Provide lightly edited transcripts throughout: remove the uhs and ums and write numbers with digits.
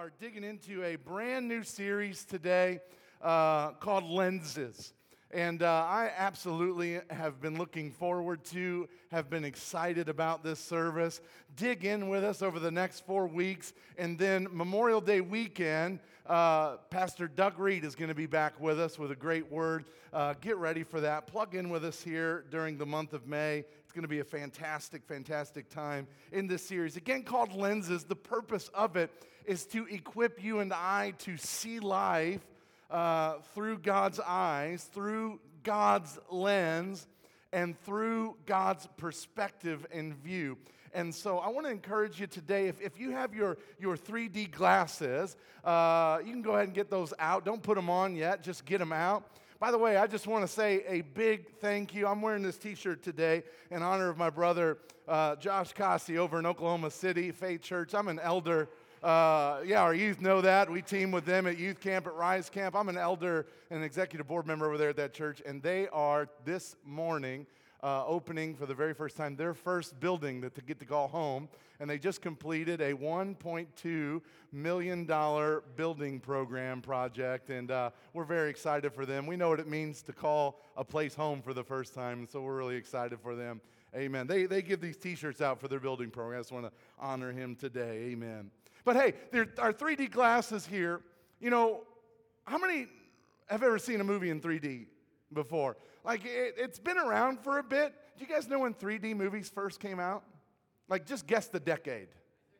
are digging into a brand new series today called Lenses. And I absolutely have been looking forward to, have been excited about this service. Dig in with us over the next 4 weeks. And then Memorial Day weekend, Pastor Doug Reed is going to be back with us with a great word. Get ready for that. Plug in with us here during the month of May. It's going to be a fantastic, fantastic time in this series. Again, called Lenses. The purpose of it is to equip you and I to see life through God's eyes, through God's lens, and through God's perspective and view. And so I want to encourage you today, if you have your 3D glasses, you can go ahead and get those out. Don't put them on yet, just get them out. By the way, I just want to say a big thank you. I'm wearing this t-shirt today in honor of my brother, Josh Cossey, over in Oklahoma City, Faith Church. I'm an elder. Our youth know that. We team with them at youth camp, at Rise Camp. I'm an elder and executive board member over there at that church, and they are this morning opening for the very first time their first building that to get to call home, and they just completed a $1.2 million building program project, and we're very excited for them. We know what it means to call a place home for the first time, and so we're really excited for them. Amen. They give these t-shirts out for their building program. I just want to honor him today. Amen. But hey, there are 3D glasses here. You know, how many have ever seen a movie in 3D before? Like, it's been around for a bit. Do you guys know when 3D movies first came out? Like, just guess the decade.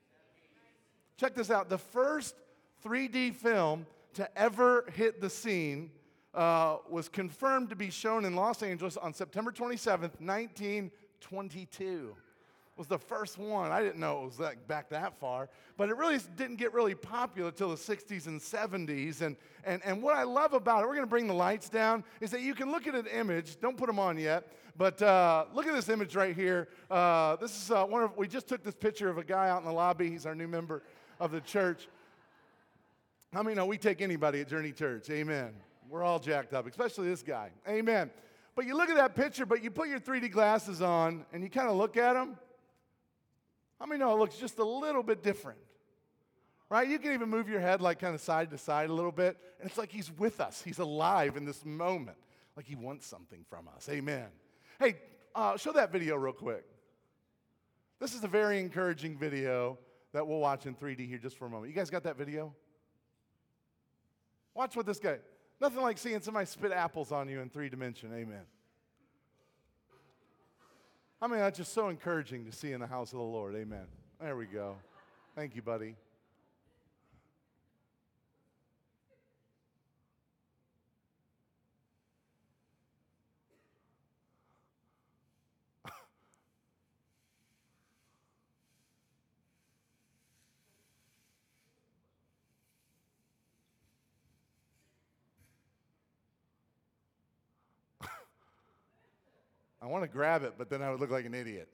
Check this out. The first 3D film to ever hit the scene was confirmed to be shown in Los Angeles on September 27th, 1922. Was the first one. I didn't know it was back that far, but it really didn't get really popular till the 60s and 70s. And what I love about it, we're going to bring the lights down, is that you can look at an image. Don't put them on yet, but look at this image right here. This is we just took this picture of a guy out in the lobby. He's our new member of the church. How many know we take anybody at Journey Church? Amen. We're all jacked up, especially this guy. Amen. But you look at that picture, but you put your 3D glasses on, and you kind of look at him. How many know it looks just a little bit different? Right? You can even move your head like kind of side to side a little bit, and it's like he's with us. He's alive in this moment, like he wants something from us. Amen. Hey, show that video real quick. This is a very encouraging video that we'll watch in 3D here just for a moment. You guys got that video? Watch what this guy, nothing like seeing somebody spit apples on you in 3 dimension. Amen. I mean, that's just so encouraging to see in the house of the Lord. Amen. There we go. Thank you, buddy. I want to grab it, but then I would look like an idiot.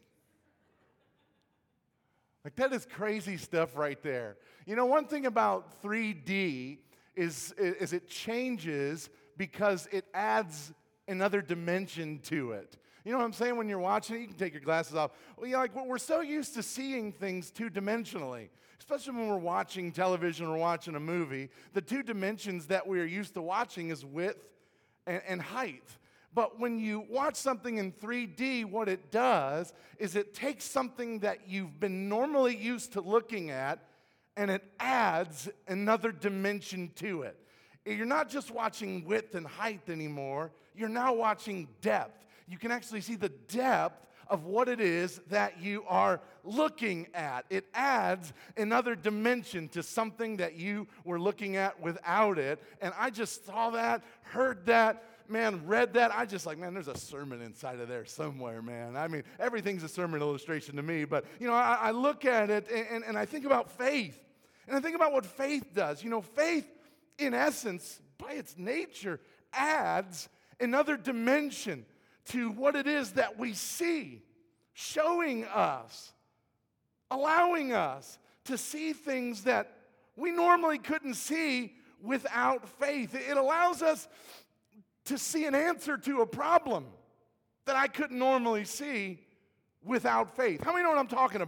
Like, that is crazy stuff right there. You know, one thing about 3D is it changes because it adds another dimension to it. You know what I'm saying? When you're watching it, you can take your glasses off. Well, we're so used to seeing things two-dimensionally, especially when we're watching television or watching a movie. The two dimensions that we're used to watching is width and height. But when you watch something in 3D, what it does is it takes something that you've been normally used to looking at, and it adds another dimension to it. You're not just watching width and height anymore. You're now watching depth. You can actually see the depth of what it is that you are looking at. It adds another dimension to something that you were looking at without it. And I just saw that, heard that, man, read that. I just like, man, there's a sermon inside of there somewhere, man. I mean, everything's a sermon illustration to me. But, you know, I look at it and I think about faith. And I think about what faith does. You know, faith, in essence, by its nature, adds another dimension to what it is that we see, showing us, allowing us to see things that we normally couldn't see without faith. It allows us to see an answer to a problem that I couldn't normally see without faith. How many know what I'm talking about?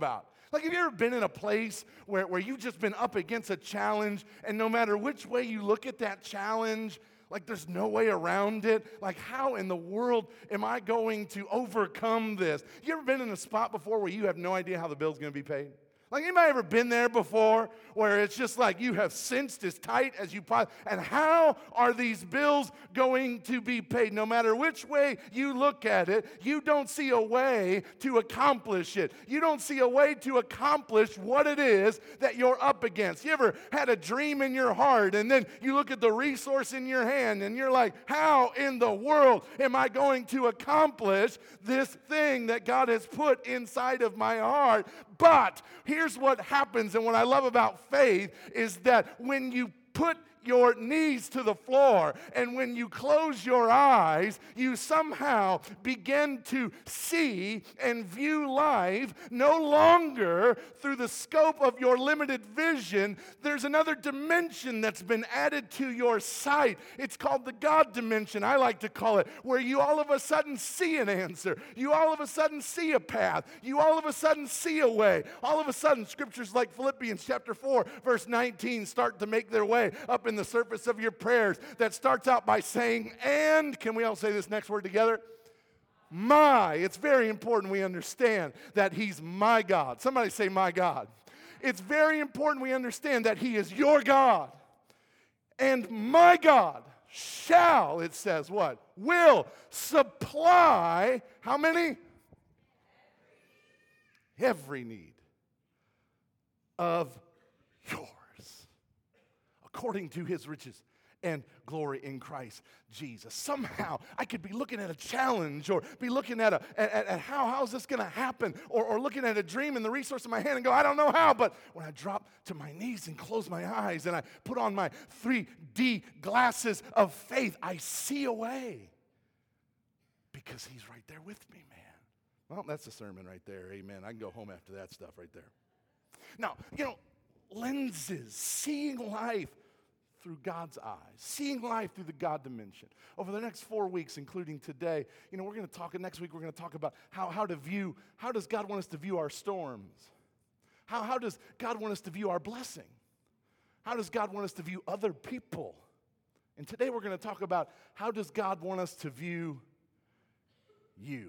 Like, have you ever been in a place where you've just been up against a challenge, and no matter which way you look at that challenge, like there's no way around it? Like, how in the world am I going to overcome this? You ever been in a spot before where you have no idea how the bill's going to be paid? Like, anybody ever been there before where it's just like you have cinched as tight as you possibly, and how are these bills going to be paid? No matter which way you look at it, you don't see a way to accomplish it. You don't see a way to accomplish what it is that you're up against. You ever had a dream in your heart, and then you look at the resource in your hand, and you're like, how in the world am I going to accomplish this thing that God has put inside of my heart? But here's what happens, and what I love about faith is that when you put your knees to the floor and when you close your eyes, you somehow begin to see and view life no longer through the scope of your limited vision. There's another dimension that's been added to your sight. It's called the God dimension, I like to call it, where you all of a sudden see an answer. You all of a sudden see a path. You all of a sudden see a way. All of a sudden, scriptures like Philippians chapter 4, verse 19 start to make their way up in the surface of your prayers, that starts out by saying, and, can we all say this next word together? My. It's very important we understand that He's my God. Somebody say, my God. It's very important we understand that He is your God. And my God shall, it says what? Will supply, how many? Every need of yours, according to His riches and glory in Christ Jesus. Somehow, I could be looking at a challenge, or be looking at how's this going to happen, or looking at a dream and the resource in my hand and go, I don't know how, but when I drop to my knees and close my eyes and I put on my 3D glasses of faith, I see a way, because He's right there with me, man. Well, that's a sermon right there, amen. I can go home after that stuff right there. Now, lenses, seeing life through God's eyes, seeing life through the God dimension. Over the next 4 weeks, including today, we're going to talk, next week we're going to talk about how does God want us to view our storms? How does God want us to view our blessing? How does God want us to view other people? And today we're going to talk about how does God want us to view you?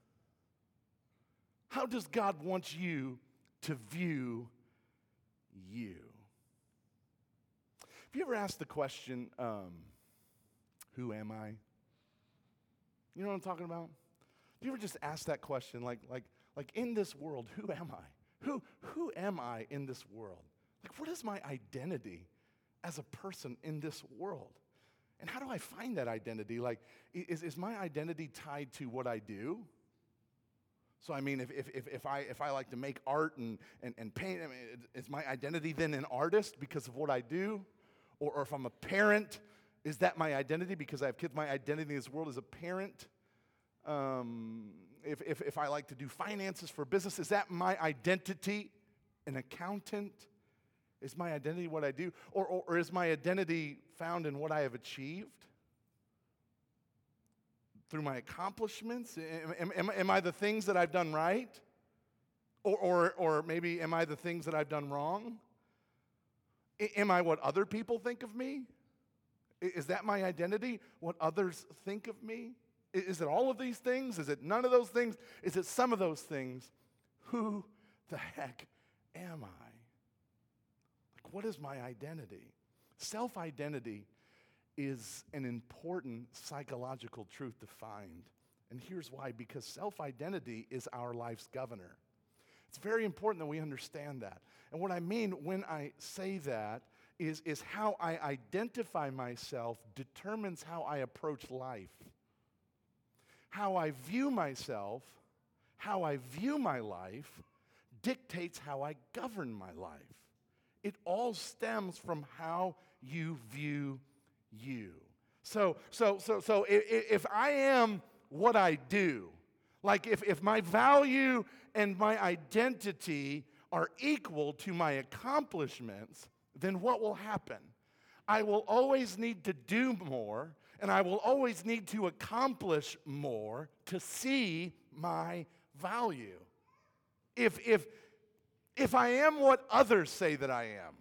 How does God want you to view you? Have you ever asked the question, who am I? You know what I'm talking about? Have you ever just asked that question, like in this world, who am I? Who am I in this world? Like, what is my identity as a person in this world? And how do I find that identity? Like, is my identity tied to what I do? So, I mean, if I like to make art and paint, is my identity then an artist because of what I do? Or if I'm a parent, is that my identity because I have kids? My identity in this world is a parent. If I like to do finances for business, is that my identity? An accountant? Is my identity what I do? Or is my identity found in what I have achieved? Through my accomplishments? Am I the things that I've done right? Or maybe am I the things that I've done wrong? Am I what other people think of me? Is that my identity? What others think of me? Is it all of these things? Is it none of those things? Is it some of those things? Who the heck am I? Like, what is my identity? Self-identity is an important psychological truth to find. And here's why. Because self-identity is our life's governor. It's very important that we understand that. And what I mean when I say that is how I identify myself determines how I approach life. How I view myself, how I view my life, dictates how I govern my life. It all stems from how you view you. So if I am what I do, like if my value and my identity are equal to my accomplishments, then what will happen? I will always need to do more, and I will always need to accomplish more to see my value. If if I am what others say that I am,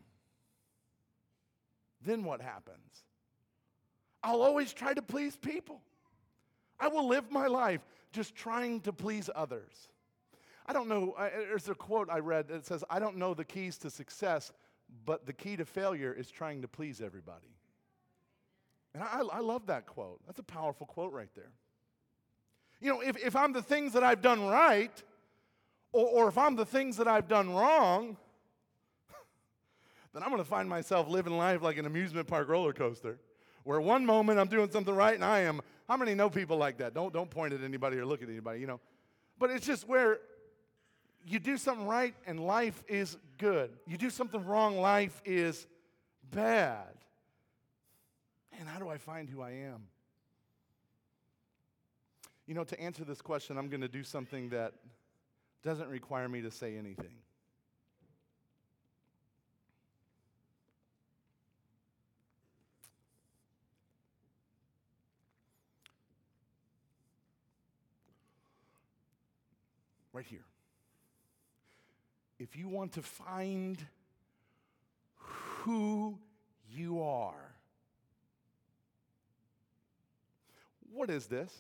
then what happens? I'll always try to please people. I will live my life just trying to please others. I don't know, there's a quote I read that says, I don't know the keys to success, but the key to failure is trying to please everybody. And I love that quote. That's a powerful quote right there. You know, if I'm the things that I've done right, or if I'm the things that I've done wrong, then I'm going to find myself living life like an amusement park roller coaster, where one moment I'm doing something right and I am. How many know people like that? Don't point at anybody or look at anybody, you know. But it's just where you do something right and life is good. You do something wrong, life is bad. And how do I find who I am? You know, to answer this question, I'm going to do something that doesn't require me to say anything. Right here. If you want to find who you are, what is this?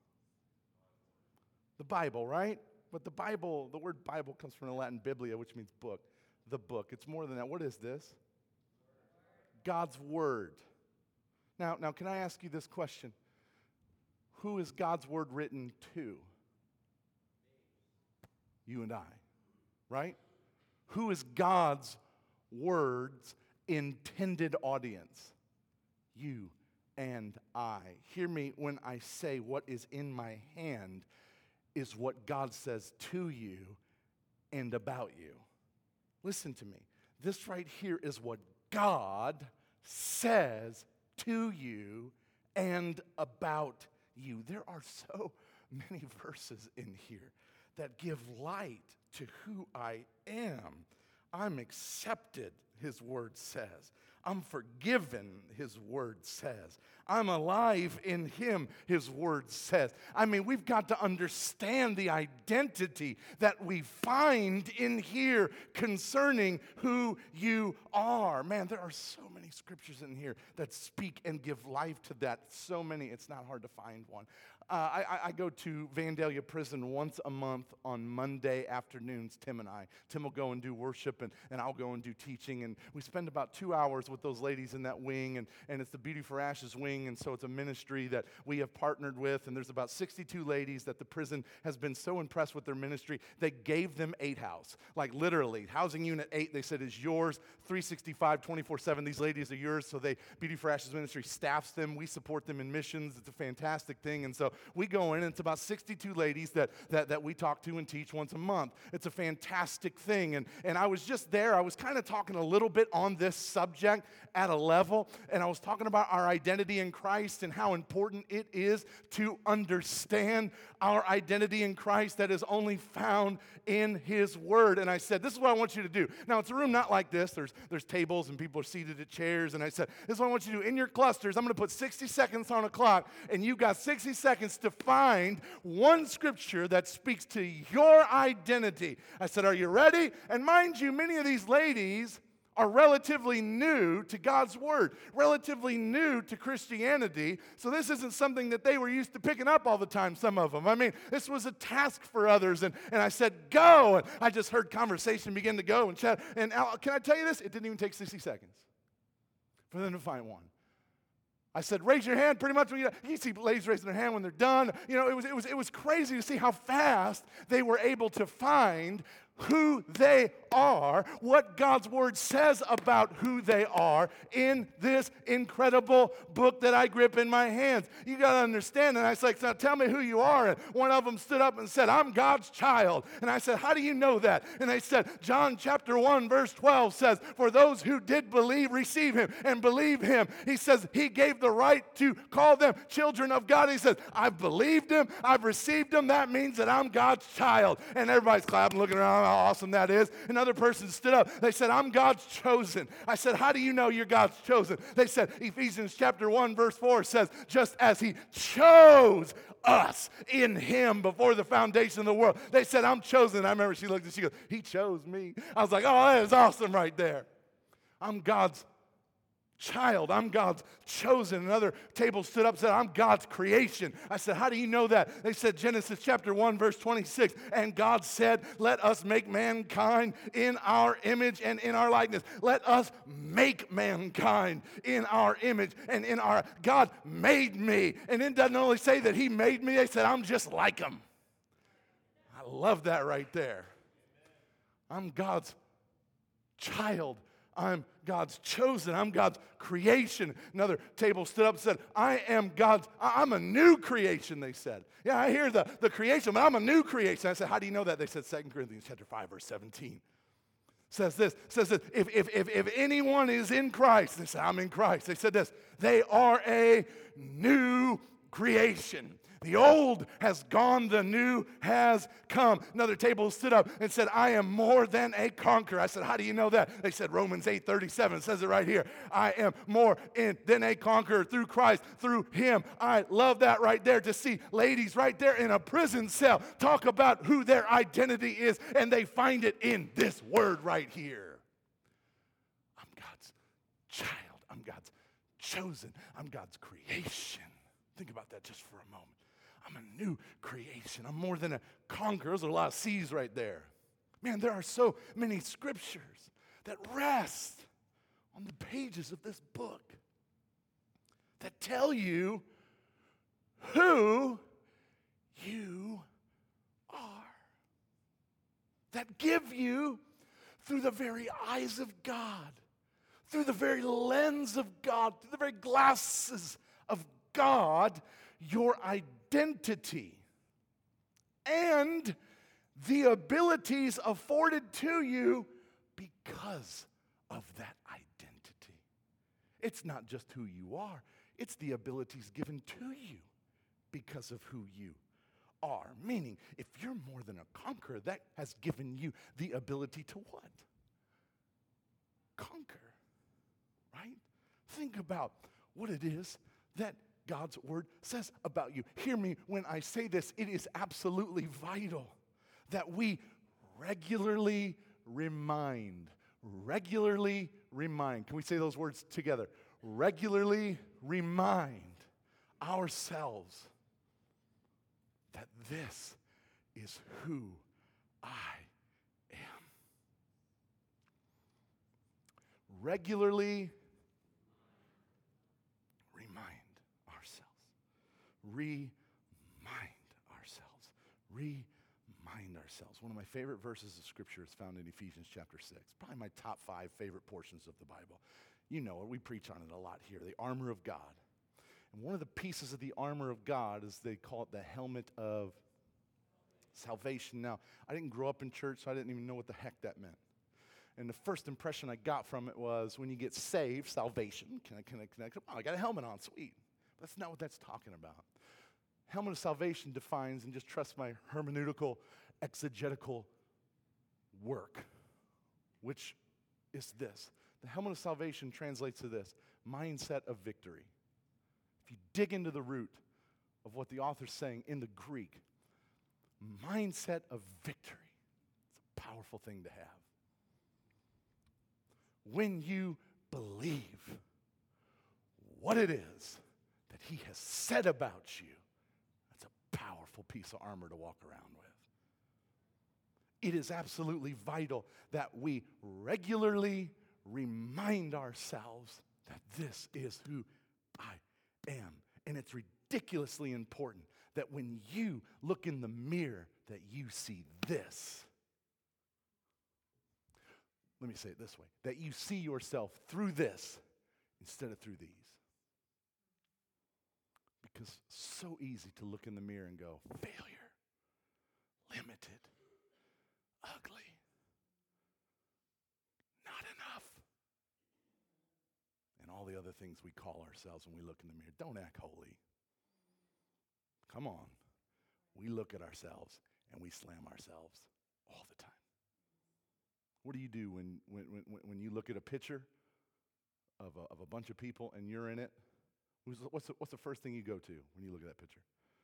The Bible, right? But the Bible, the word Bible comes from the Latin biblia, which means book. The book. It's more than that. What is this? God's Word. Now, can I ask you this question? Who is God's Word written to? You and I, right? Who is God's Word's intended audience? You and I. Hear me when I say what is in my hand is what God says to you and about you. Listen to me. This right here is what God says to you and about you. There are so many verses in here that give light to who I am. I'm accepted, his word says. I'm forgiven, his word says. I'm alive in him, his word says. I mean, we've got to understand the identity that we find in here concerning who you are. Man, there are so many scriptures in here that speak and give life to that. So many, it's not hard to find one. I go to Vandalia Prison once a month on Monday afternoons, Tim and I. Tim will go and do worship, and I'll go and do teaching. And we spend about 2 hours with those ladies in that wing, and it's the Beauty for Ashes wing, and so it's a ministry that we have partnered with. And there's about 62 ladies that the prison has been so impressed with their ministry, they gave them 8 house. Like literally, housing unit 8, they said, is yours, 365, 24/7. These ladies are yours, so Beauty for Ashes ministry staffs them. We support them in missions. It's a fantastic thing. And so we go in, and it's about 62 ladies that we talk to and teach once a month. It's a fantastic thing. And I was just there. I was kind of talking a little bit on this subject at a level, and I was talking about our identity in Christ and how important it is to understand our identity in Christ that is only found in his word. And I said, this is what I want you to do. Now, it's a room not like this. There's tables, and people are seated at chairs. And I said, this is what I want you to do. In your clusters, I'm going to put 60 seconds on a clock, and you got 60 seconds to find one scripture that speaks to your identity. I said, are you ready? And mind you, many of these ladies are relatively new to God's word, relatively new to Christianity. So this isn't something that they were used to picking up all the time, some of them. I mean, this was a task for others. And I said, go. And I just heard conversation begin to go and chat. And can I tell you this? It didn't even take 60 seconds for them to find one. I said, raise your hand. Pretty much, you see ladies raising their hand when they're done. You know, it was crazy to see how fast they were able to find who they are, what God's word says about who they are in this incredible book that I grip in my hands. You got to understand. And I said, now tell me who you are. And one of them stood up and said, I'm God's child. And I said, how do you know that? And they said, John chapter 1 verse 12 says, for those who did believe, receive him and believe him. He says he gave the right to call them children of God. He says, I've believed him, I've received him. That means that I'm God's child. And everybody's clapping, looking around. how awesome that is. Another person stood up. They said, I'm God's chosen. I said, how do you know you're God's chosen? They said, Ephesians chapter 1, verse 4 says, just as he chose us in him before the foundation of the world. They said, I'm chosen. I remember she looked and she goes, he chose me. I was like, oh, that is awesome right there. I'm God's child. I'm God's chosen. Another table stood up and said, I'm God's creation. I said, how do you know that? They said, Genesis chapter 1, verse 26. And God said, let us make mankind in our image and in our likeness. Let us make mankind in our image and in our... God made me. And it doesn't only say that he made me. They said, I'm just like him. I love that right there. I'm God's child. I'm God's chosen. I'm God's creation. Another table stood up and said, I'm a new creation, they said. Yeah, I hear the creation, but I'm a new creation. I said, how do you know that? They said 2 Corinthians chapter 5, verse 17. Says this, if anyone is in Christ, they said, I'm in Christ. They said this, they are a new creation. The old has gone, the new has come. Another table stood up and said, I am more than a conqueror. I said, how do you know that? They said, Romans 8:37 says it right here. I am more than a conqueror through Christ, through him. I love that right there to see ladies right there in a prison cell talk about who their identity is, and they find it in this word right here. I'm God's child. I'm God's chosen. I'm God's creation. Think about that just for a moment. I'm a new creation. I'm more than a conqueror. There's a lot of C's right there. Man, there are so many scriptures that rest on the pages of this book that tell you who you are, that give you, through the very eyes of God, through the very lens of God, through the very glasses of God, your identity and the abilities afforded to you because of that identity. It's not just who you are, it's the abilities given to you because of who you are. Meaning, if you're more than a conqueror, that has given you the ability to what? Conquer, right? Think about what it is that God's word says about you. Hear me when I say this. It is absolutely vital that we regularly remind. Can we say those words together? Regularly remind ourselves that this is who I am. Regularly remind ourselves. One of my favorite verses of Scripture is found in Ephesians chapter 6. Probably my top 5 favorite portions of the Bible. You know it. We preach on it a lot here. The armor of God. And one of the pieces of the armor of God is they call it the helmet of salvation. Now, I didn't grow up in church, so I didn't even know what the heck that meant. And the first impression I got from it was when you get saved, salvation. Can I connect? Oh, I got a helmet on. Sweet. That's not what that's talking about. Helmet of salvation defines, and just trust my hermeneutical, exegetical work, which is this. The helmet of salvation translates to this: mindset of victory. If you dig into the root of what the author's saying in the Greek, mindset of victory. It's a powerful thing to have. When you believe what it is that he has said about you, that's a powerful piece of armor to walk around with. It is absolutely vital that we regularly remind ourselves that this is who I am. And it's ridiculously important that when you look in the mirror that you see this. Let me say it this way, that you see yourself through this instead of through these. Because it's so easy to look in the mirror and go, failure, limited, ugly, not enough. And all the other things we call ourselves when we look in the mirror. Don't act holy. Come on. We look at ourselves and we slam ourselves all the time. What do you do when you look at a picture of a bunch of people and you're in it? What's the first thing you go to when you look at that picture?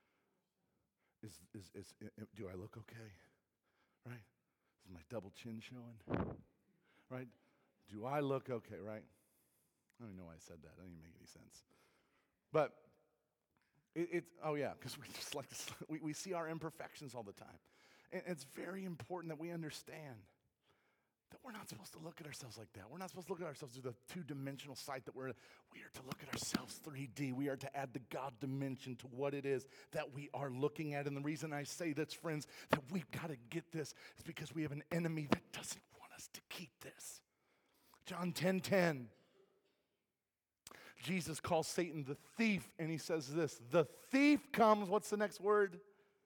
Do I look okay? Right? Is my double chin showing? Right? Do I look okay? Right? I don't even know why I said that. That didn't make any sense. But because we just like we see our imperfections all the time, and it's very important that we understand that we're not supposed to look at ourselves like that. We're not supposed to look at ourselves through the two-dimensional sight that we are to look at ourselves 3D. We are to add the God dimension to what it is that we are looking at. And the reason I say this, friends, that we've got to get this is because we have an enemy that doesn't want us to keep this. John 10:10. Jesus calls Satan the thief, and he says this, the thief comes, what's the next word?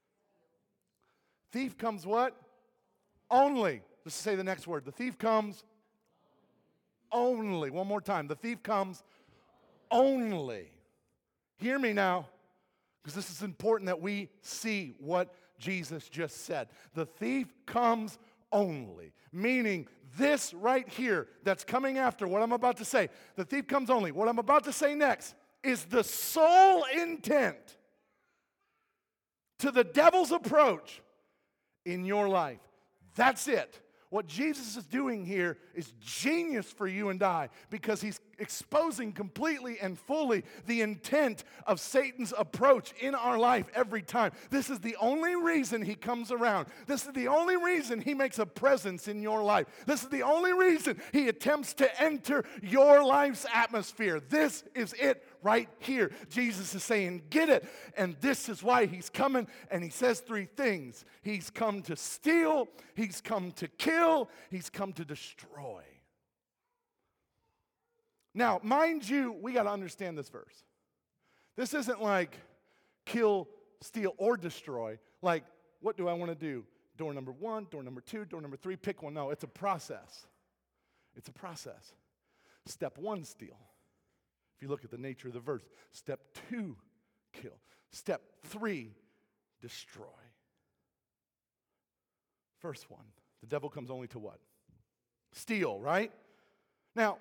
Thief comes what? Only. Let's say the next word. The thief comes only. One more time. The thief comes only. Hear me now, because this is important that we see what Jesus just said. The thief comes only, meaning this right here that's coming after what I'm about to say. The thief comes only. What I'm about to say next is the sole intent to the devil's approach in your life. That's it. What Jesus is doing here is genius for you and I, because he's exposing completely and fully the intent of Satan's approach in our life every time. This is the only reason he comes around. This is the only reason he makes a presence in your life. This is the only reason he attempts to enter your life's atmosphere. This is it right here. Jesus is saying, get it. And this is why he's coming. And he says three things. He's come to steal, he's come to kill, he's come to destroy. Now, mind you, we got to understand this verse. This isn't like kill, steal, or destroy. Like, what do I want to do? Door number 1, door number 2, door number 3, pick one. No, it's a process. It's a process. Step 1, steal. If you look at the nature of the verse. Step 2, kill. Step 3, destroy. First one, the devil comes only to what? Steal, right? Now,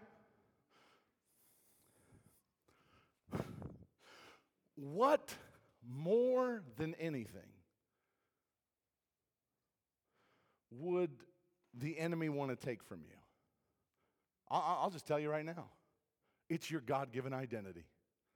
what more than anything would the enemy want to take from you? I'll just tell you right now. It's your God-given identity.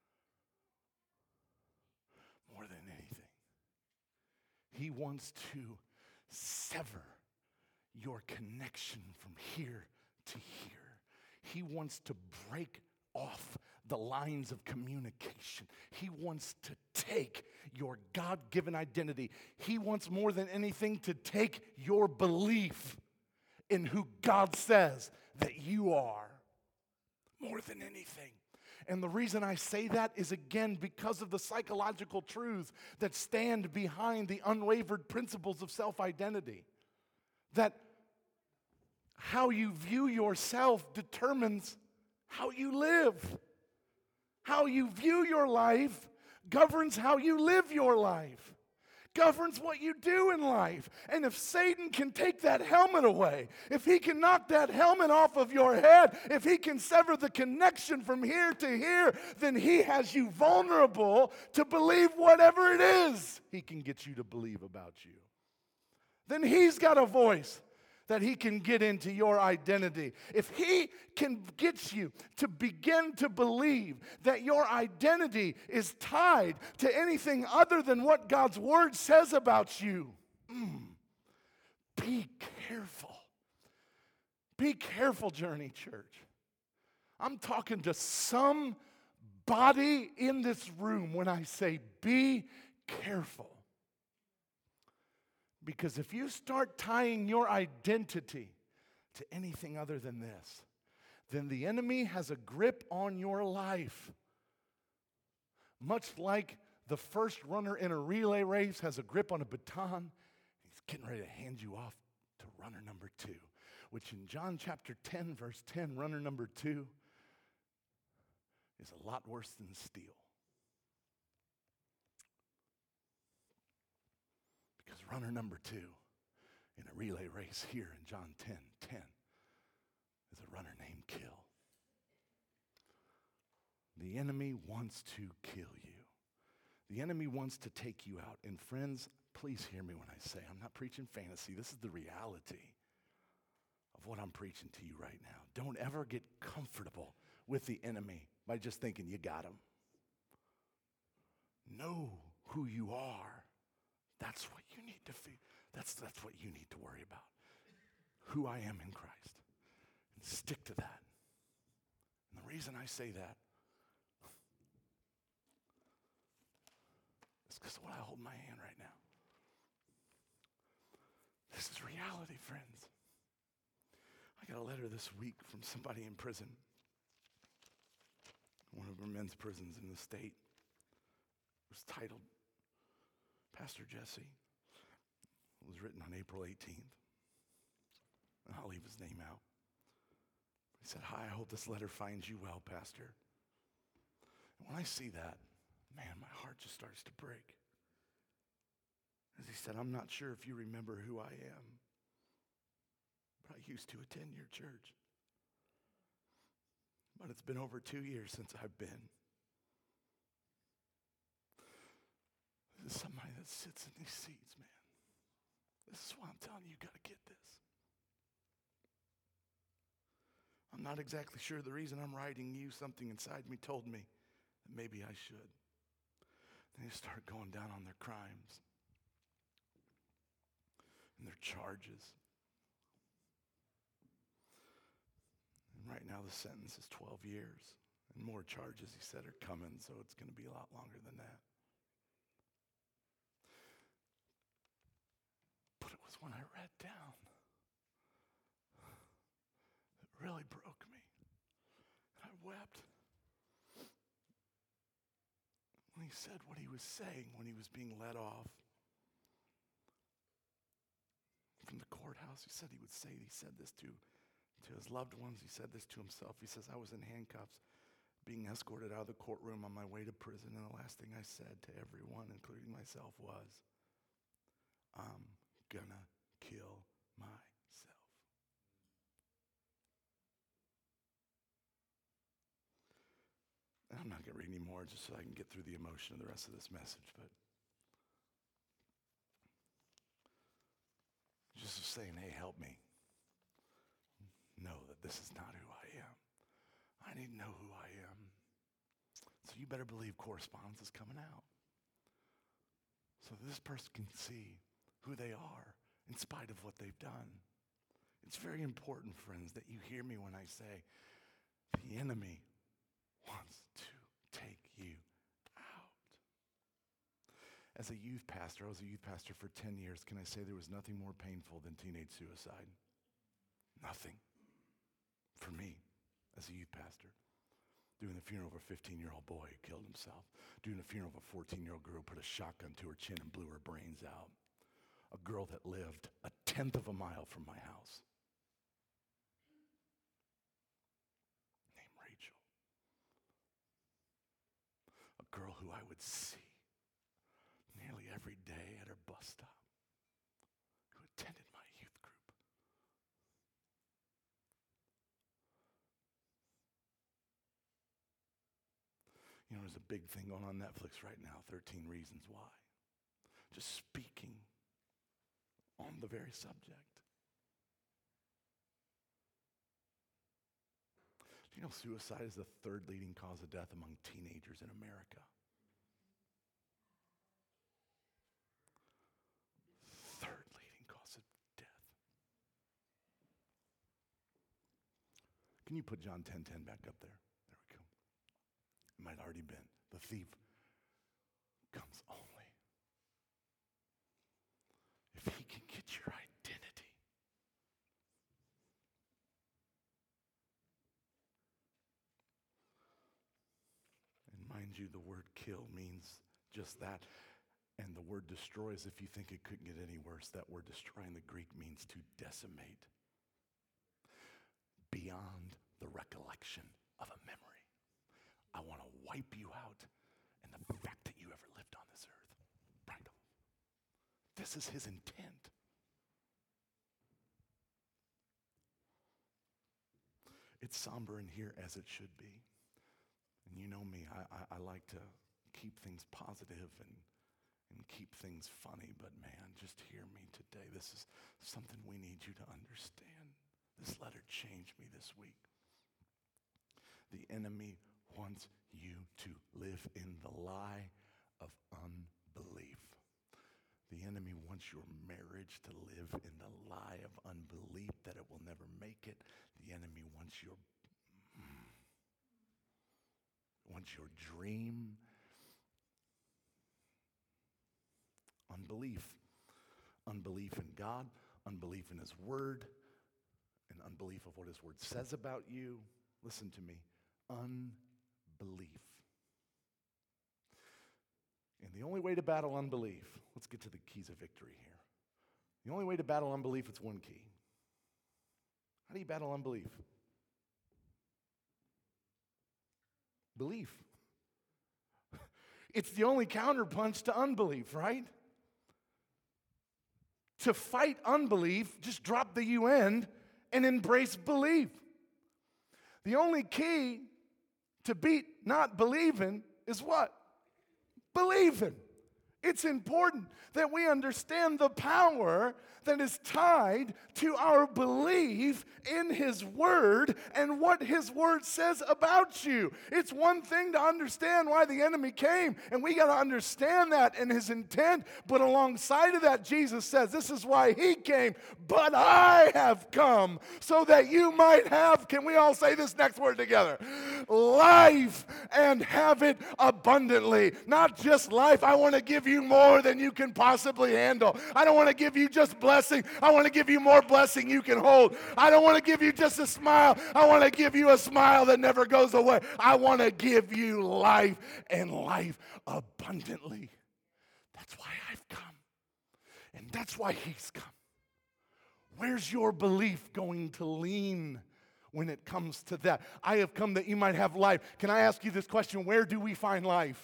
More than anything. He wants to sever your connection from here to here. He wants to break off the lines of communication. He wants to take your God-given identity. He wants more than anything to take your belief in who God says that you are. More than anything. And the reason I say that is, again, because of the psychological truths that stand behind the unwavered principles of self-identity. That how you view yourself determines how you live. How you view your life governs how you live your life. Governs what you do in life. And if Satan can take that helmet away, if he can knock that helmet off of your head, if he can sever the connection from here to here, then he has you vulnerable to believe whatever it is he can get you to believe about you. Then he's got a voice that he can get into your identity. If he can get you to begin to believe that your identity is tied to anything other than what God's word says about you, be careful. Be careful, Journey Church. I'm talking to somebody in this room when I say be careful. Because if you start tying your identity to anything other than this, then the enemy has a grip on your life. Much like the first runner in a relay race has a grip on a baton, he's getting ready to hand you off to runner number 2, which in John chapter 10, verse 10, runner number 2 is a lot worse than steal. Runner number 2 in a relay race here in John 10:10 is a runner named Kill. The enemy wants to kill you. The enemy wants to take you out. And friends, please hear me when I say, I'm not preaching fantasy. This is the reality of what I'm preaching to you right now. Don't ever get comfortable with the enemy by just thinking you got him. Know who you are. That's what you need to feel. That's what you need to worry about. Who I am in Christ. And stick to that. And the reason I say that is because of what I hold in my hand right now. This is reality, friends. I got a letter this week from somebody in prison. One of our men's prisons in the state. It was titled Pastor Jesse. It was written on April 18th. And I'll leave his name out. He said, "Hi, I hope this letter finds you well, Pastor." And when I see that, man, my heart just starts to break. As he said, "I'm not sure if you remember who I am, but I used to attend your church. But it's been over 2 years since I've been. This is somebody that sits in these seats, man. This is why I'm telling you, you got to get this. I'm not exactly sure the reason I'm writing you. Something inside me told me that maybe I should." Then you start going down on their crimes and their charges. And right now the sentence is 12 years. And more charges, he said, are coming, so it's going to be a lot longer than that. But it was when I read down, it really broke me. And I wept when he said what he was saying when he was being let off from the courthouse. He said he would say, he said this to his loved ones. He said this to himself. He says, "I was in handcuffs being escorted out of the courtroom on my way to prison, and the last thing I said to everyone, including myself, was, I'm gonna kill myself." And I'm not gonna read any more just so I can get through the emotion of the rest of this message, but just saying, hey, help me know that this is not who I am. I need to know who I am. So you better believe correspondence is coming out, so that this person can see who they are in spite of what they've done. It's very important, friends, that you hear me when I say the enemy wants to take you out. As a youth pastor, I was a youth pastor for 10 years. Can I say there was nothing more painful than teenage suicide? Nothing. For me, as a youth pastor. Doing the funeral of a 15-year-old boy who killed himself. Doing the funeral of a 14-year-old girl who put a shotgun to her chin and blew her brains out. A girl that lived a 1/10 of a mile from my house. Named Rachel. A girl who I would see nearly every day at her bus stop. Who attended my youth group. You know, there's a big thing going on Netflix right now, 13 Reasons Why. Just speaking on the very subject. Do you know suicide is the 3rd leading cause of death among teenagers in America? 3rd leading cause of death. Can you put John 10:10 back up there? There we go. It might have already been. The thief comes only if he can get your identity. And mind you, the word kill means just that. And the word destroys, if you think it couldn't get any worse, that word destroy in the Greek means to decimate. Beyond the recollection of a memory. I want to wipe you out and the fact that you ever lived on this earth. Right? This is his intent. It's somber in here as it should be. And you know me, I like to keep things positive and keep things funny, but man, just hear me today. This is something we need you to understand. This letter changed me this week. The enemy wants you to live in the lie of unbelief. The enemy wants your marriage to live in the lie of unbelief that it will never make it. The enemy wants your dream. Unbelief. Unbelief in God, unbelief in His Word, and unbelief of what His Word says about you. Listen to me. Unbelief. And the only way to battle unbelief, let's get to the keys of victory here. The only way to battle unbelief, it's one key. How do you battle unbelief? Belief. It's the only counterpunch to unbelief, right? To fight unbelief, just drop the UN and embrace belief. The only key to beat not believing is what? Believing. It's important that we understand the power that is tied to our belief in His Word and what His Word says about you. It's one thing to understand why the enemy came, and we got to understand that and his intent, but alongside of that, Jesus says, this is why He came, but I have come so that you might have, can we all say this next word together? Life, and have it abundantly. Not just life, I want to give you more than you can possibly handle. I don't want to give you just blessing. I want to give you more blessing you can hold. I don't want to give you just a smile. I want to give you a smile that never goes away. I want to give you life and life abundantly. That's why I've come. And that's why He's come. Where's your belief going to lean when it comes to that? I have come that you might have life. Can I ask you this question? Where do we find life?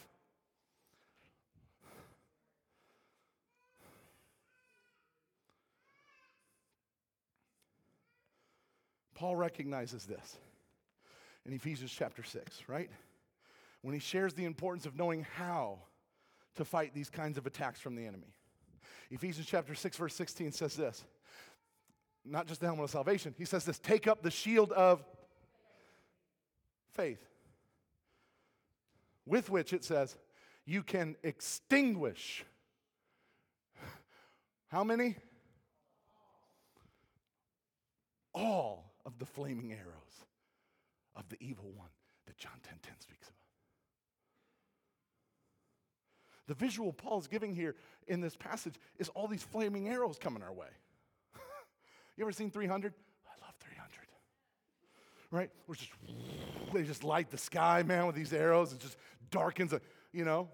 Paul recognizes this in Ephesians chapter 6, right? When he shares the importance of knowing how to fight these kinds of attacks from the enemy. Ephesians chapter 6, verse 16 says this. Not just the helmet of salvation. He says this, take up the shield of faith, with which it says, you can extinguish. How many? All of the flaming arrows of the evil one that John 10:10 speaks about. The visual Paul's giving here in this passage is all these flaming arrows coming our way. You ever seen 300? I love 300. Right? They just light the sky, man, with these arrows. It just darkens, you know.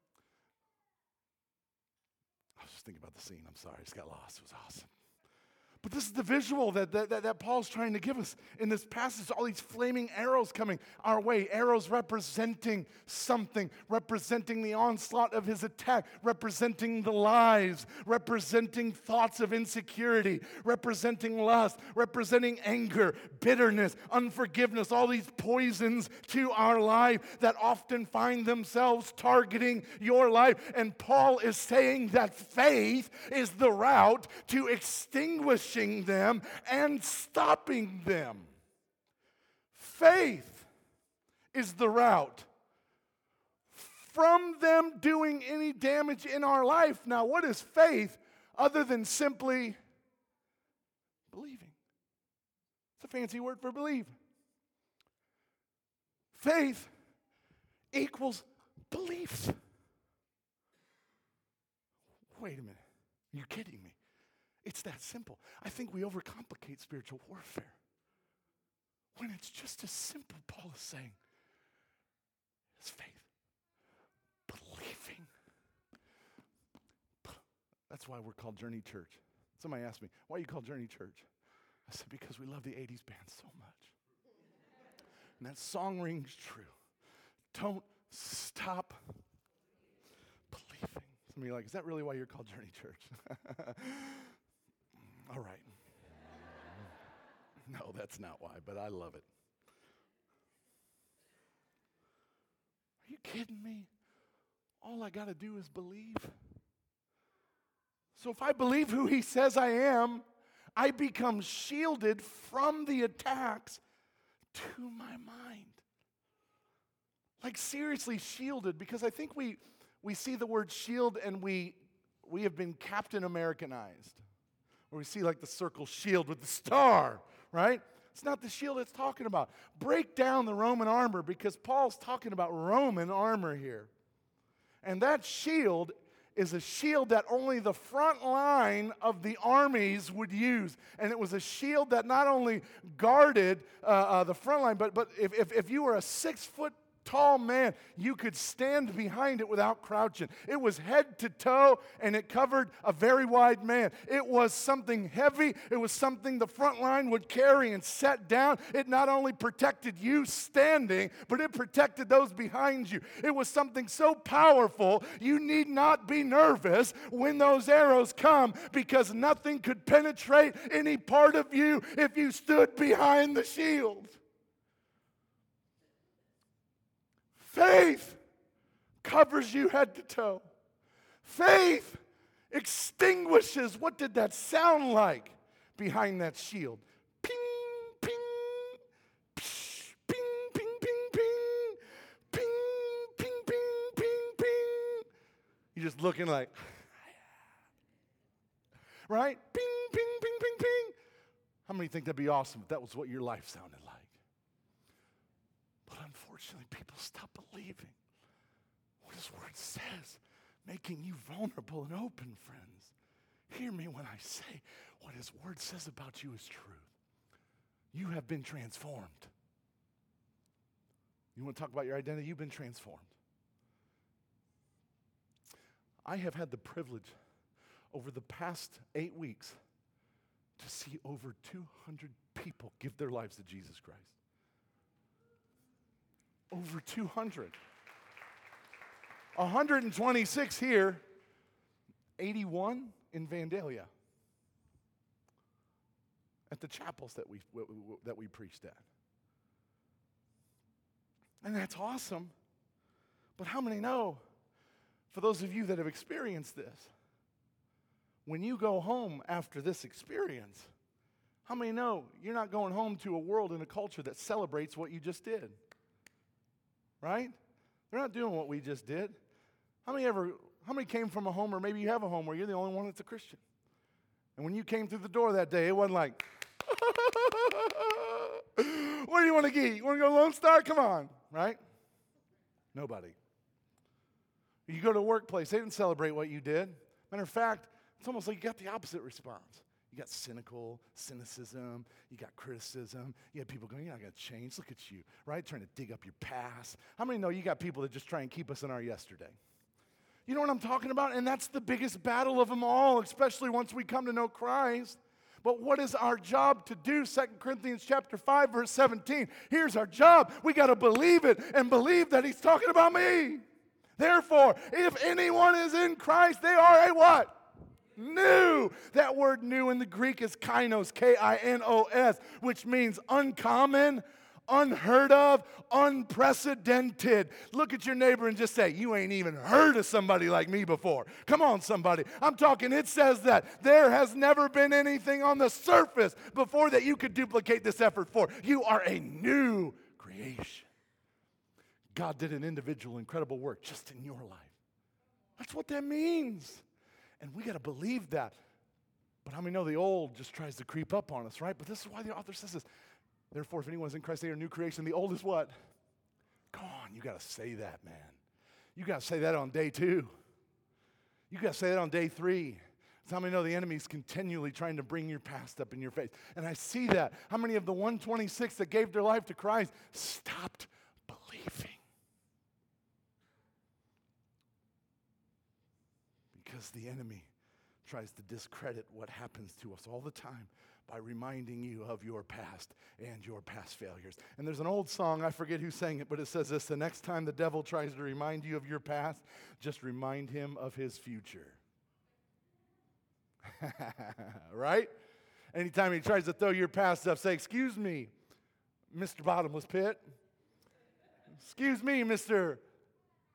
I was just thinking about the scene. I'm sorry. I just got lost. It was awesome. But this is the visual that Paul's trying to give us in this passage. All these flaming arrows coming our way. Arrows representing something. Representing the onslaught of his attack. Representing the lies. Representing thoughts of insecurity. Representing lust. Representing anger. Bitterness. Unforgiveness. All these poisons to our life that often find themselves targeting your life. And Paul is saying that faith is the route to extinguishing them and stopping them. Faith is the route from them doing any damage in our life. Now, what is faith other than simply believing? It's a fancy word for believe. Faith equals beliefs. Wait a minute. Are you kidding me? It's that simple. I think we overcomplicate spiritual warfare when it's just as simple, Paul is saying, as faith. Believing. That's why we're called Journey Church. Somebody asked me, why are you called Journey Church? I said, because we love the 80s band so much. And that song rings true. Don't stop believing. Some of you are like, is that really why you're called Journey Church? All right. No, that's not why, but I love it. kidding me? All I got to do is believe. So if I believe who he says I am, I become shielded from the attacks to my mind. Like seriously shielded, because I think we see the word shield and we have been Captain Americanized. Or we see like the circle shield with the star, right? It's not the shield it's talking about. Break down the Roman armor, because Paul's talking about Roman armor here. And that shield is a shield that only the front line of the armies would use. And it was a shield that not only guarded the front line, but if you were a 6-foot tall man, you could stand behind it without crouching. It was head to toe, and it covered a very wide man. It was something heavy. It was something the front line would carry and set down. It not only protected you standing, but it protected those behind you. It was something so powerful, you need not be nervous when those arrows come, because nothing could penetrate any part of you if you stood behind the shield. Faith covers you head to toe. Faith extinguishes. What did that sound like behind that shield? Ping, ping, psh, ping, ping, ping, ping, ping, ping, ping, ping, ping. You're just looking like, right? Ping, ping, ping, ping, ping. How many think that'd be awesome if that was what your life sounded like? But unfortunately, people stop believing what his word says, making you vulnerable and open, friends. Hear me when I say what his word says about you is truth. You have been transformed. You want to talk about your identity? You've been transformed. I have had the privilege over the past 8 weeks to see over 200 people give their lives to Jesus Christ. Over 200. 126 here, 81 in Vandalia at the chapels that we preached at. And that's awesome. But how many know, for those of you that have experienced this, when you go home after this experience, how many know you're not going home to a world and a culture that celebrates what you just did? Right? They're not doing what we just did. How many came from a home, or maybe you have a home where you're the only one that's a Christian? And when you came through the door that day, it wasn't like, what do you want to get? You want to go Lone Star? Come on, right? Nobody. You go to a workplace, they didn't celebrate what you did. Matter of fact, it's almost like you got the opposite response. You got cynicism, you got criticism, you got people going, you're not going to change, look at you, right? Trying to dig up your past. How many know you got people that just try and keep us in our yesterday? You know what I'm talking about? And that's the biggest battle of them all, especially once we come to know Christ. But what is our job to do? 2 Corinthians chapter 5, verse 17. Here's our job. We got to believe it and believe that he's talking about me. Therefore, if anyone is in Christ, they are a what? New. That word new in the Greek is kainos, K-I-N-O-S, which means uncommon, unheard of, unprecedented. Look at your neighbor and just say, you ain't even heard of somebody like me before. Come on, somebody. I'm talking, it says that there has never been anything on the surface before that you could duplicate this effort for. You are a new creation. God did an individual, incredible work just in your life. That's what that means. And we got to believe that. But how many know the old just tries to creep up on us, right? But this is why the author says this. Therefore, if anyone's in Christ, they are a new creation. The old is what? Gone. You got to say that, man. You got to say that on day 2. You got to say that on day 3. So how many know the enemy's continually trying to bring your past up in your face? And I see that. How many of the 126 that gave their life to Christ stopped believing? Because the enemy tries to discredit what happens to us all the time by reminding you of your past and your past failures. And there's an old song, I forget who sang it, but it says this: the next time the devil tries to remind you of your past, just remind him of his future. Right? Anytime he tries to throw your past up, say, excuse me, Mr. Bottomless Pit. Excuse me, Mr.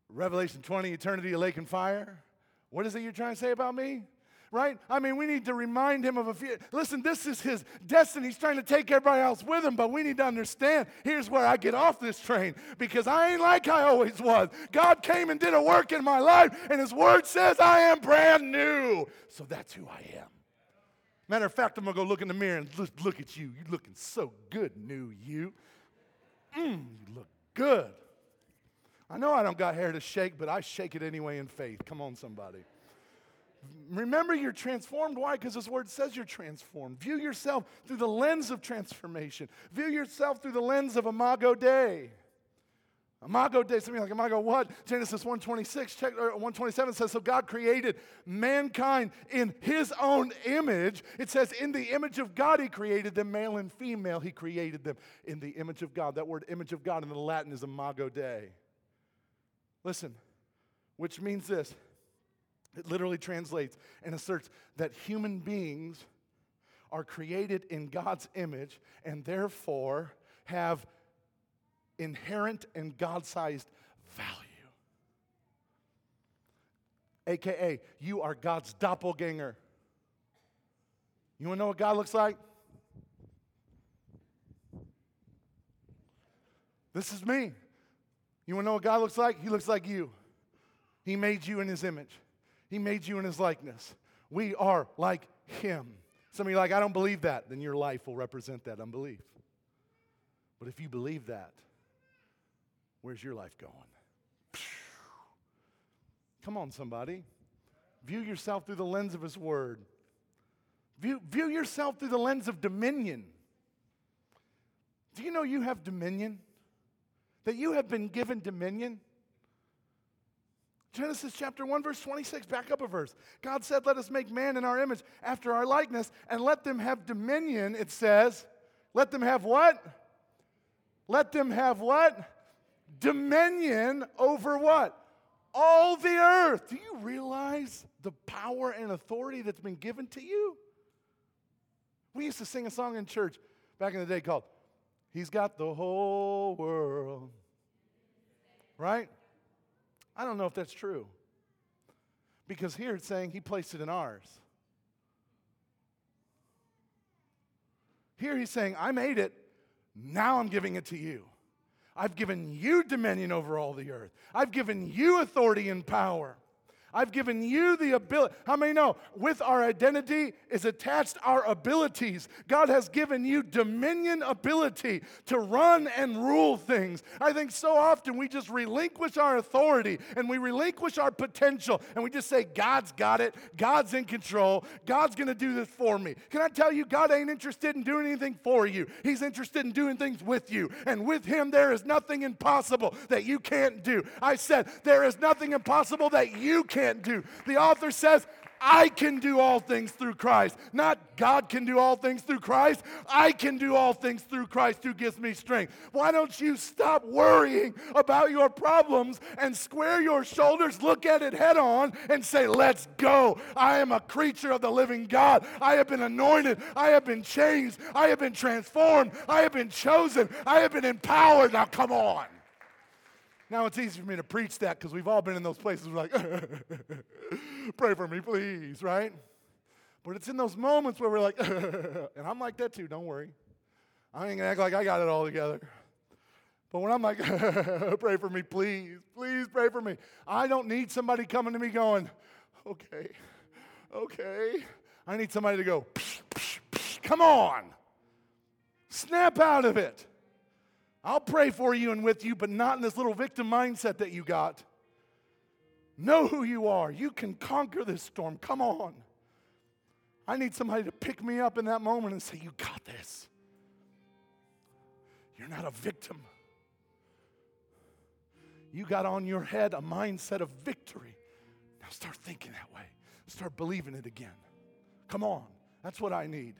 Revelation 20, eternity, a lake and fire. What is it you're trying to say about me? Right? I mean, we need to remind him of a few. Listen, this is his destiny. He's trying to take everybody else with him, but we need to understand, here's where I get off this train, because I ain't like I always was. God came and did a work in my life, and his word says I am brand new. So that's who I am. Matter of fact, I'm going to go look in the mirror and look at you. You're looking so good, new you. You look good. I know I don't got hair to shake, but I shake it anyway in faith. Come on, somebody. Remember, you're transformed. Why? Because this word says you're transformed. View yourself through the lens of transformation. View yourself through the lens of Imago Dei. Imago Dei, something like Imago what? Genesis 1:27 says, so God created mankind in his own image. It says, in the image of God he created them, male and female he created them. In the image of God. That word image of God in the Latin is Imago Dei. Listen, which means this. It literally translates and asserts that human beings are created in God's image and therefore have inherent and God-sized value. AKA, you are God's doppelganger. You want to know what God looks like? This is me. You want to know what God looks like? He looks like you. He made you in his image. He made you in his likeness. We are like him. Some of you are like, I don't believe that. Then your life will represent that unbelief. But if you believe that, where's your life going? Come on, somebody. View yourself through the lens of his word. View yourself through the lens of dominion. Do you know you have dominion? That you have been given dominion? Genesis chapter 1, verse 26, back up a verse. God said, let us make man in our image, after our likeness, and let them have dominion, it says. Let them have what? Let them have what? Dominion over what? All the earth. Do you realize the power and authority that's been given to you? We used to sing a song in church back in the day called, He's Got the Whole World. Right? I don't know if that's true. Because here it's saying he placed it in ours. Here he's saying, I made it, now I'm giving it to you. I've given you dominion over all the earth. I've given you authority and power. I've given you the ability. How many know? With our identity is attached our abilities. God has given you dominion ability to run and rule things. I think so often we just relinquish our authority and we relinquish our potential and we just say, God's got it. God's in control. God's going to do this for me. Can I tell you, God ain't interested in doing anything for you. He's interested in doing things with you. And with him, there is nothing impossible that you can't do. I said, there is nothing impossible that you can't do. The author says, I can do all things through Christ. Not God can do all things through Christ. I can do all things through Christ who gives me strength. Why don't you stop worrying about your problems and square your shoulders, look at it head on, and say, let's go. I am a creature of the living God. I have been anointed. I have been changed. I have been transformed. I have been chosen. I have been empowered. Now come on. Now it's easy for me to preach that because we've all been in those places where we're like, pray for me, please, right? But it's in those moments where we're like, and I'm like that too, don't worry. I ain't going to act like I got it all together. But when I'm like, pray for me, please, please pray for me. I don't need somebody coming to me going, okay. I need somebody to go, psh, psh, psh, come on. Snap out of it. I'll pray for you and with you, but not in this little victim mindset that you got. Know who you are. You can conquer this storm. Come on. I need somebody to pick me up in that moment and say, you got this. You're not a victim. You got on your head a mindset of victory. Now start thinking that way. Start believing it again. Come on. That's what I need.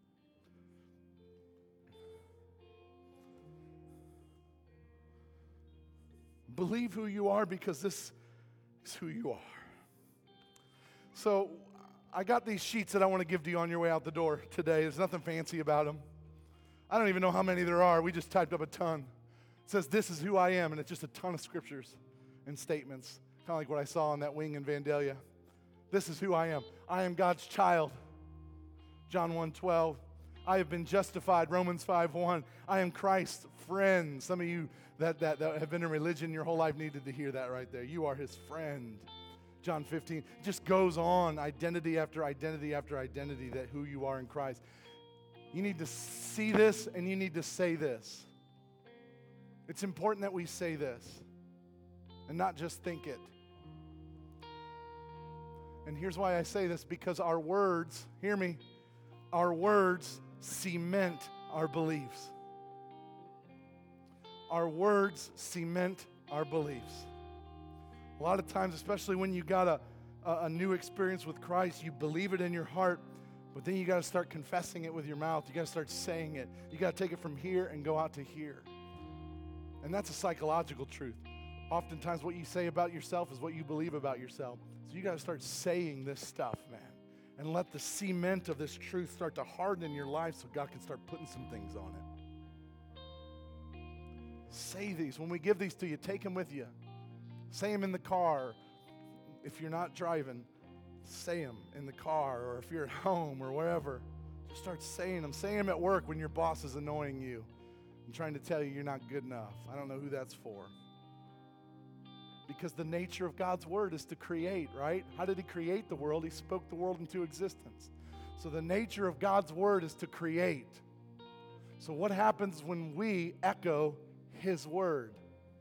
Believe who you are because this is who you are. So I got these sheets that I want to give to you on your way out the door today. There's nothing fancy about them. I don't even know how many there are. We just typed up a ton. It says, this is who I am, and it's just a ton of scriptures. in statements, kind of like what I saw on that wing in Vandalia. This is who I am. I am God's child. John 1:12. I have been justified. Romans 5:1. I am Christ's friend. Some of you that have been in religion your whole life needed to hear that right there. You are his friend. John 15. It just goes on, identity after identity after identity, that who you are in Christ. You need to see this and you need to say this. It's important that we say this and not just think it. And here's why I say this, because our words, hear me, our words cement our beliefs. Our words cement our beliefs. A lot of times, especially when you got a new experience with Christ, you believe it in your heart, but then you got to start confessing it with your mouth. You got to start saying it. You got to take it from here and go out to here. And that's a psychological truth. Oftentimes what you say about yourself is what you believe about yourself. So you got to start saying this stuff, man. And let the cement of this truth start to harden in your life so God can start putting some things on it. Say these. When we give these to you, take them with you. Say them in the car. If you're not driving, say them in the car, or if you're at home or wherever. Just start saying them. Say them at work when your boss is annoying you and trying to tell you you're not good enough. I don't know who that's for. Because the nature of God's word is to create, right? How did he create the world? He spoke the world into existence. So the nature of God's word is to create. So what happens when we echo his word?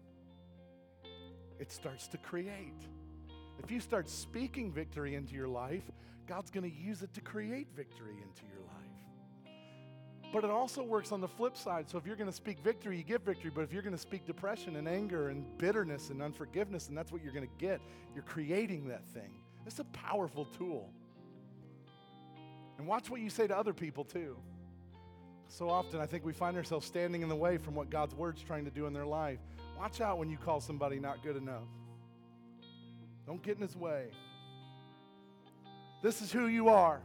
It starts to create. If you start speaking victory into your life, God's going to use it to create victory into your life. But it also works on the flip side. So if you're going to speak victory, you get victory. But if you're going to speak depression and anger and bitterness and unforgiveness, and that's what you're going to get, you're creating that thing. It's a powerful tool. And watch what you say to other people too. So often I think we find ourselves standing in the way from what God's word's trying to do in their life. Watch out when you call somebody not good enough. Don't get in his way. This is who you are.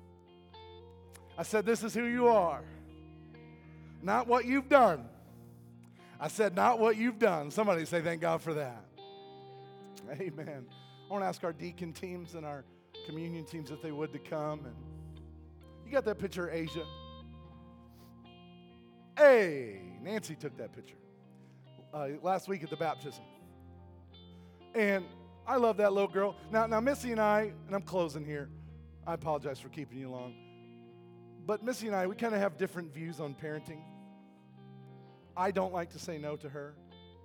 I said, this is who you are. Not what you've done. I said, not what you've done. Somebody say, thank God for that. Amen. I want to ask our deacon teams and our communion teams if they would to come. And you got that picture of Asia? Hey, Nancy took that picture last week at the baptism. And I love that little girl. Now Missy and I, and I'm closing here. I apologize for keeping you long. But Missy and I, we kind of have different views on parenting. I don't like to say no to her.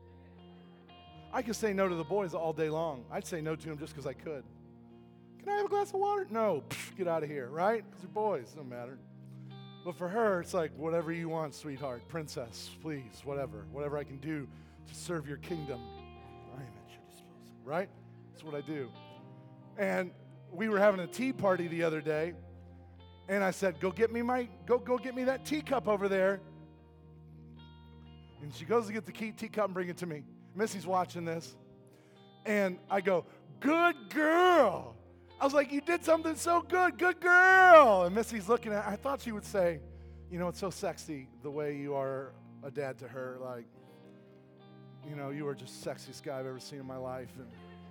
I could say no to the boys all day long. I'd say no to them just because I could. Can I have a glass of water? No. Get out of here, right? Because they're boys. Don't matter. But for her, it's like, whatever you want, sweetheart, princess, please, whatever I can do to serve your kingdom, I am at your disposal, right? That's what I do. And we were having a tea party the other day, and I said, go get me that teacup over there. And she goes to get the teacup and bring it to me. Missy's watching this. And I go, good girl. I was like, you did something so good. Good girl. And Missy's looking at, I thought she would say, you know, it's so sexy the way you are a dad to her. Like, you know, you are just the sexiest guy I've ever seen in my life. And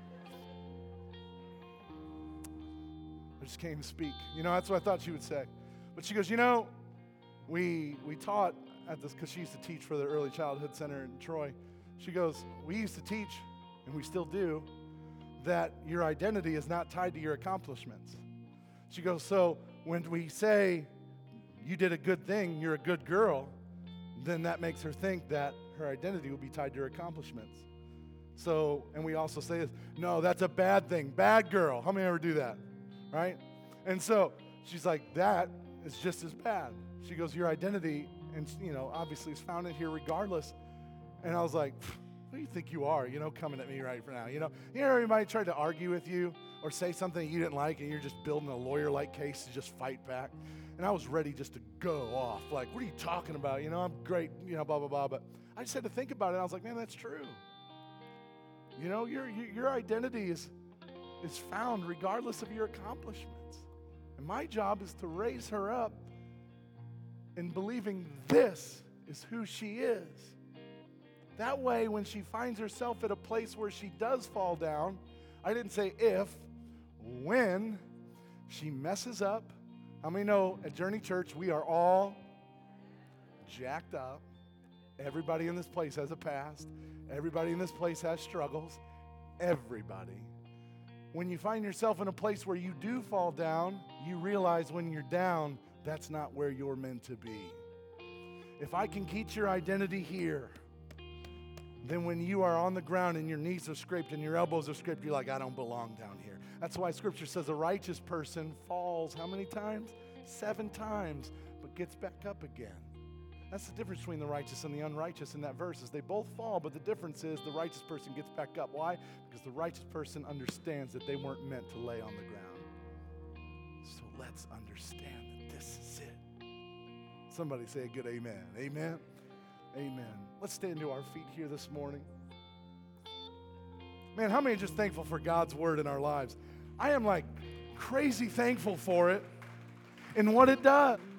I just came to speak. You know, that's what I thought she would say. But she goes, you know, we taught at this, because she used to teach for the Early Childhood Center in Troy. She goes, we used to teach, and we still do, that your identity is not tied to your accomplishments. She goes, so when we say you did a good thing, you're a good girl, then that makes her think that her identity will be tied to her accomplishments. So, and we also say this, no, that's a bad thing, bad girl. How many ever do that, right? And so she's like, that is just as bad. She goes, your identity, and you know, obviously is found in here regardless. And I was like, who do you think you are, you know, coming at me right now? You know, everybody tried to argue with you or say something you didn't like, and you're just building a lawyer-like case to just fight back. And I was ready just to go off. Like, what are you talking about? You know, I'm great, you know, blah, blah, blah. But I just had to think about it. And I was like, man, that's true. You know, your identity is found regardless of your accomplishments. And my job is to raise her up in believing this is who she is. That way, when she finds herself at a place where she does fall down, I didn't say if, when she messes up. How many know at Journey Church we are all jacked up? Everybody in this place has a past. Everybody in this place has struggles. Everybody. When you find yourself in a place where you do fall down, you realize when you're down, that's not where you're meant to be. If I can keep your identity here, then when you are on the ground and your knees are scraped and your elbows are scraped, you're like, I don't belong down here. That's why Scripture says a righteous person falls how many times? 7 times, but gets back up again. That's the difference between the righteous and the unrighteous in that verse is they both fall, but the difference is the righteous person gets back up. Why? Because the righteous person understands that they weren't meant to lay on the ground. So let's understand that this is it. Somebody say a good amen. Amen. Amen. Let's stand to our feet here this morning. Man, how many are just thankful for God's word in our lives? I am like crazy thankful for it and what it does.